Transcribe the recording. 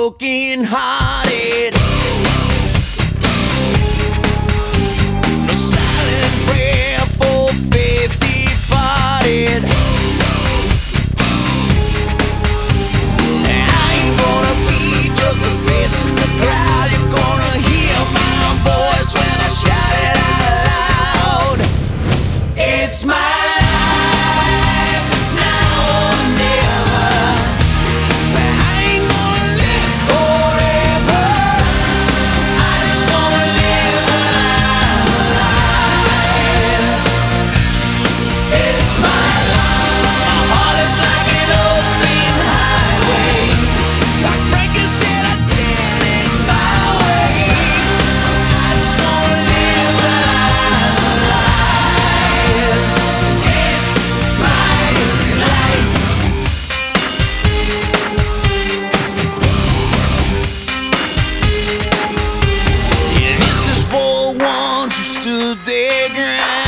broken hearted. No silent prayer for faith departed. I ain't gonna be just a face in the crowd. You're gonna hear my voice when I shout it out loud. It's my life, it's now or never. But I ain't gonna live forever. I just wanna live when I'm alive. It's my life. My heart is like an open highway. Like Frankie said, I did it my way. I just wanna live when I'm alive. It's my life. Yeah, this is for the ones who stood their ground.